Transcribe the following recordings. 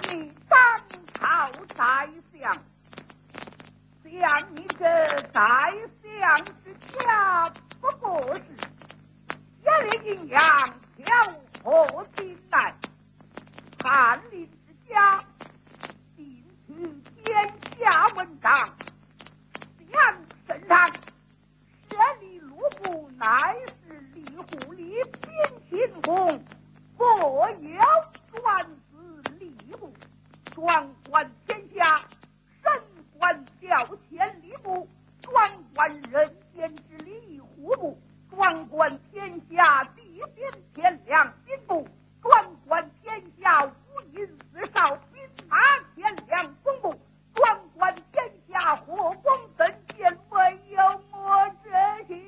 你当朝宰相，像你这宰相之家，不过是下列阴阳调和进来，翰林之家，定取天下文章，将身上设立卢布，乃是李虎李宾秦公，我有专司吏部，专管天下，身管调遣吏部，专管人间之理户部，专管天下地边天良兵部，专管天下五营四少兵马天良总部，专管天下火光等县，唯有我这心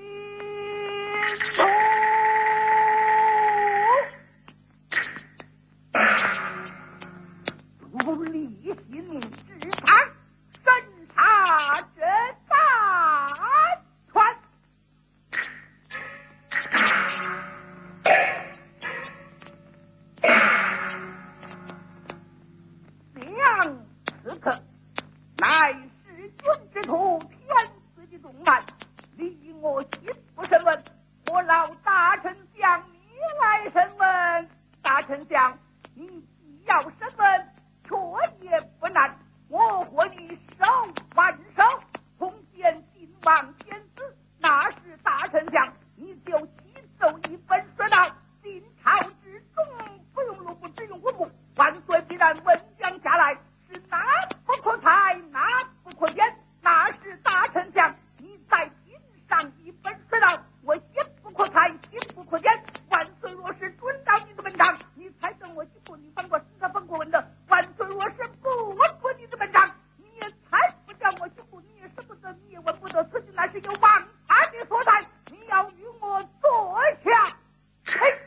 徒不立心之长，审查这大船。将此刻乃是君之徒，天子的重担，离我心不审问，我劳大丞相你来审问。大丞相，你既要审问，却也不难，我和你手挽手，同见晋王天子。那时大丞相，你就启奏一本说道：晋朝之中，不用卢布，只用户部，万岁必然文将下来，是哪不可裁，哪不可减。那时大丞相，你在心上一本说道：我心不可裁，心不可减。万岁若是准照你的文章，你才等我几步，你翻过十个翻过文的。万岁若是不准你的文章，你也才不叫我几步，你也舍不得，你也问不得，此情乃是有王他的所在，你要与我坐下。嘿。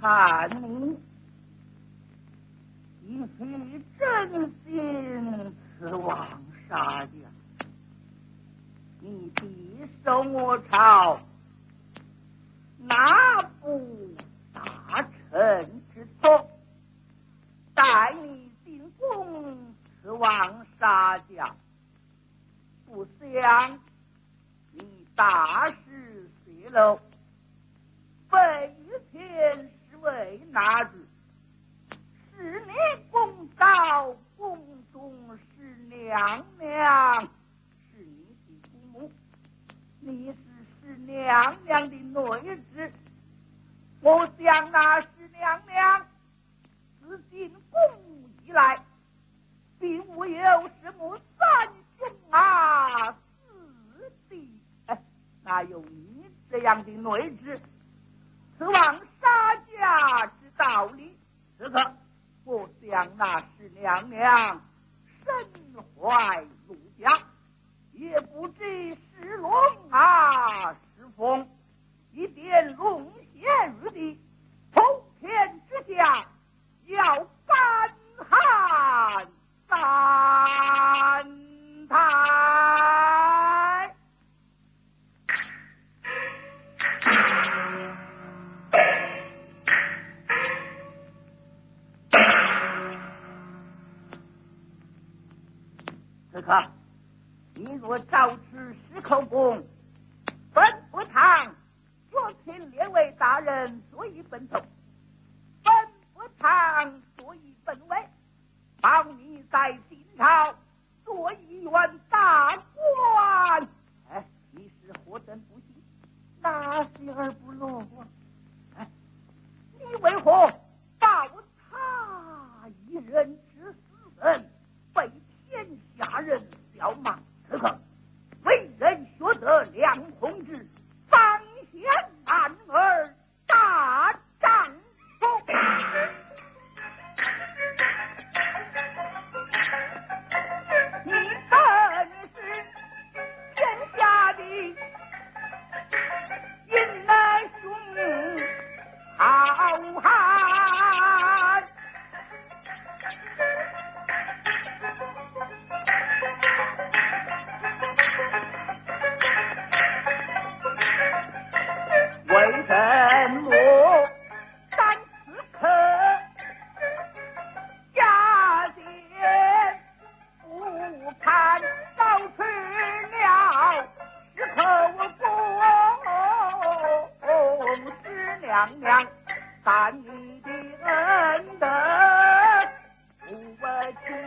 看你一许真心此王杀家，你必受我朝哪部大臣之错，待你进宫此王杀家，不想你大事泄露，被御前侍卫拿住，是你公道，宫中是娘娘，是你的姑母，你是娘娘的内侄，我想那是娘娘自进宫以来，并无有什么三兄啊四弟，哪有你这样的内侄此往杀家之道理？此刻我想那是娘娘身怀禄家，也不知是龙啊是凤，一点龙陷入地，头天之下要干旱三台。此刻你若照此石口供，本不堂昨请列位大人所以奔走，本不堂所以本位，保你在晋朝做一员大官，你是何等不幸，纳喜而不乐啊？你为何报他一人之死人，被天下人笑骂？此刻为人学得良弘志，方显男儿大丈夫。你本是天下的引来兄好汉，为什么三次刻下殿不看早去了，时刻我公是娘娘，但你的恩德不为情